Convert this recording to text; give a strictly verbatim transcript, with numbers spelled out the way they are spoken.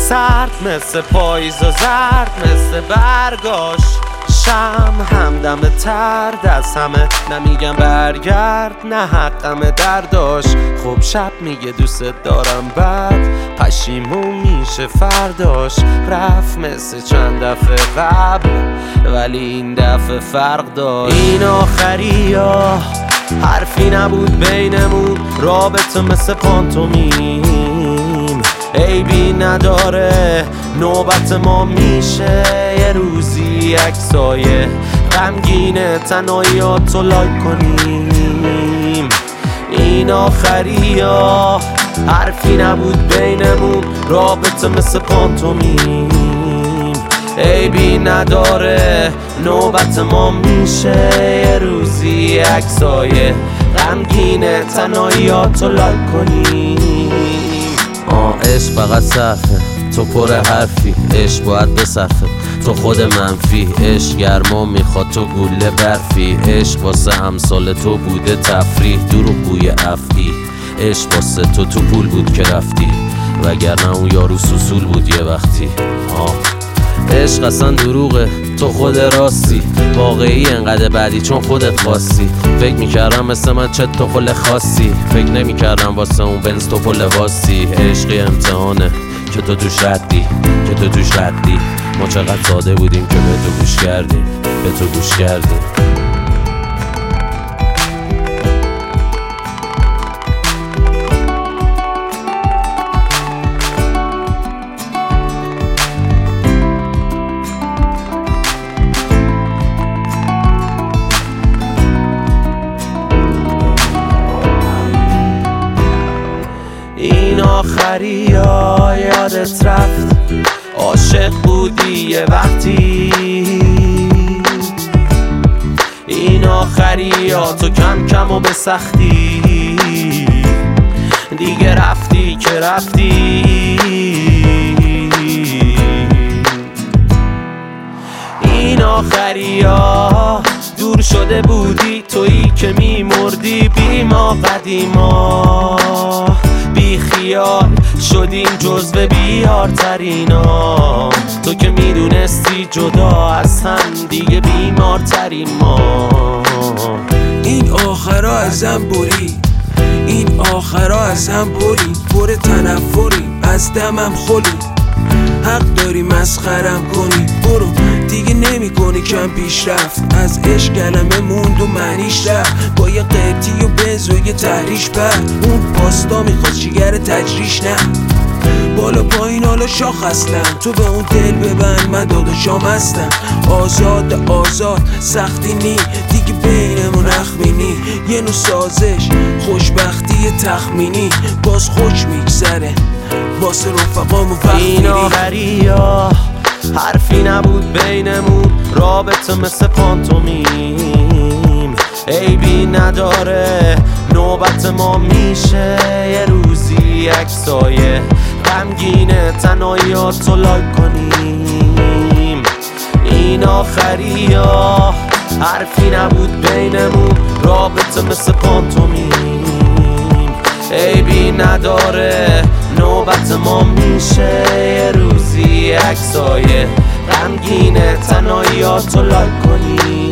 سرد مثل پاییز و زرد مثل برگاش شم همدم تر دست همه نمیگم برگرد نه حقم درداش خب شب میگه دوست دارم بعد پشیمون میشه فرداش رفت مثل چند دفعه قبل ولی این دفعه فرق داشت این آخری ها حرفی نبود بینمون رابطه مثل پانتومیم عیبی نداره نوبت ما میشه یه روزی عکسای غمگین تنهاییاتو لایک کنیم این آخری ها حرفی نبود بینمون رابطه مثل پانتومیم عیبی نداره نوبت ما میشه یه روزی عکسای غمگین تنهاییاتو لایک کنیم آه عشق فقط صرفه تو پر حرفی عشق باید بصرفه تو خود منفی عشق گرما میخواد تو گوله برفی عشق واسه امثال تو بوده تفریح دروغ بوی افعی عشق واسه تو تو پول بود که رفتی وگرنه اون یارو سوسول بود یه وقتی آه عشق اصلا دروغه تو خود راستی واقعی انقدر بعدی چون خودت خواستی فکر میکردم مثل من چه تو خل خاصی فکر نمیکردم واسه اون بنز تو پل واستی عشقی امتحانه که تو توش ردی که تو توش ردی ما چقدر ساده بودیم که به تو گوش کردیم به تو گوش کردیم این آخری ها یادت رفت عاشق بودی یه وقتی این آخری ها تو کم کم و به سختی دیگه رفتی که رفتی این آخری ها دور شده بودی تویی که میمردی بی ما قدیما بی خیال شدیم جزو بیارترینا تو که میدونستی جدا از هم دیگه بیمارترین ما این آخرا ازم بری این آخرا ازم بری پر تنفری از دمم خلی حق داری مسخرم کنی برو دیگه نمی کنی کم پیشرفت از عشق کلمه موند و معنیش رفت با یه قیبتی و بنز و یه تحریش بر اون پاستا میخواد شیگر تجریش نه بالا پایین حالا شاخ هستم تو به اون دل ببند من داداشام هستم آزاد آزاد سختی نی دیگه بینمون اخمینی یه نوع سازش خوشبختی تخمینی باز خوش میگذره واسه رفقامو وقت این آخری ها حرفی نبود بینمون رابطه مثل پانتومیم عیبی نداره نوبت ما میشه یه روزی عکسای غمگین تنهاییاتو لایک کنیم این آخری ها حرفی نبود بینمون رابطه مثل پانتومیم عیبی نداره نوبت ما میشه یه روزی عکسای غمگین تنهاییاتو لایک کنیم